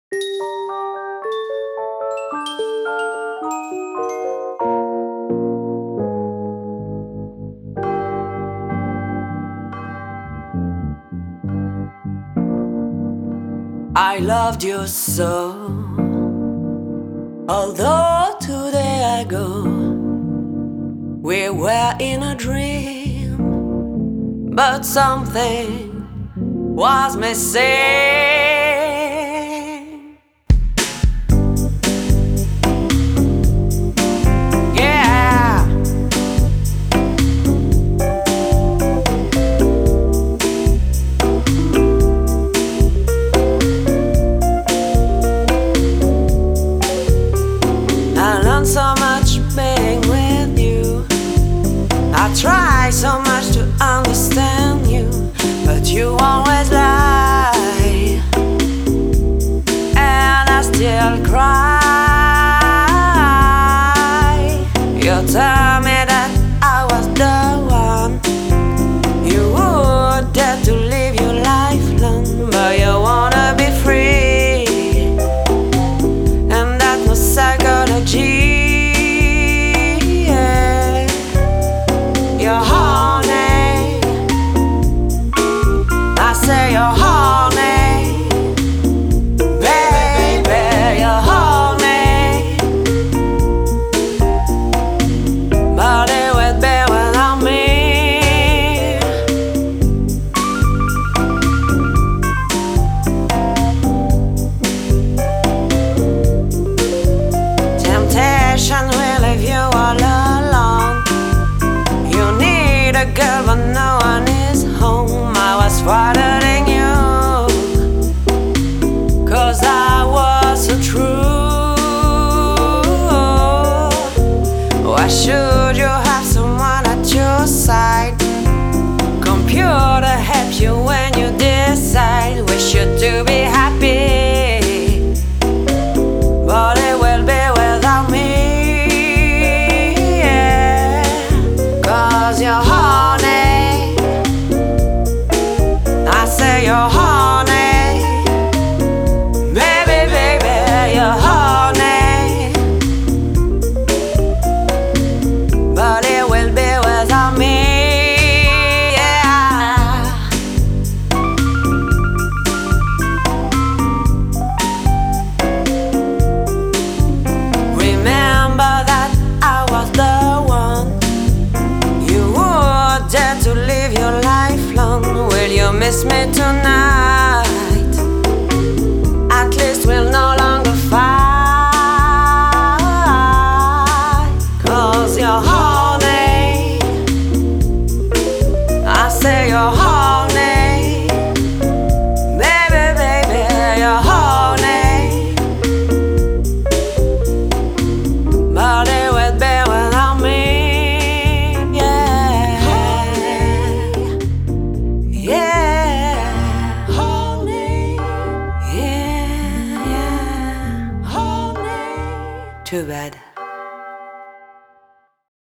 I loved you so, although today I go. We were in a dream, but something was missing. Yeah. I learned so much being with you. I try so much to understand you, but you always lie, and I still cry. You tell me that I was the one. You would dare to live your life long, but you wanna be free, and that's no psychology. You're horny, I say you're horny, baby, you're horny, but it would be without me. Temptation will leave you all alone. You need a girl, but no one is home. I was following you, 'cause I was so true. Why should you have someone at your side? Computer help you when you decide. Wish you to be happy, but it will be without me. Yeah. 'Cause you're horny, I say you're horny, baby, baby, you're horny, but it will be without me. Yeah. Remember that I was the one. You would dare to live your life long. Will you miss me tonight? At least we'll no longer fight. 'Cause you're horny, I say you're horny, baby, baby, you're horny, but it would be without me. Yeah. Yeah. Horny. Yeah, yeah. Horny. Too bad.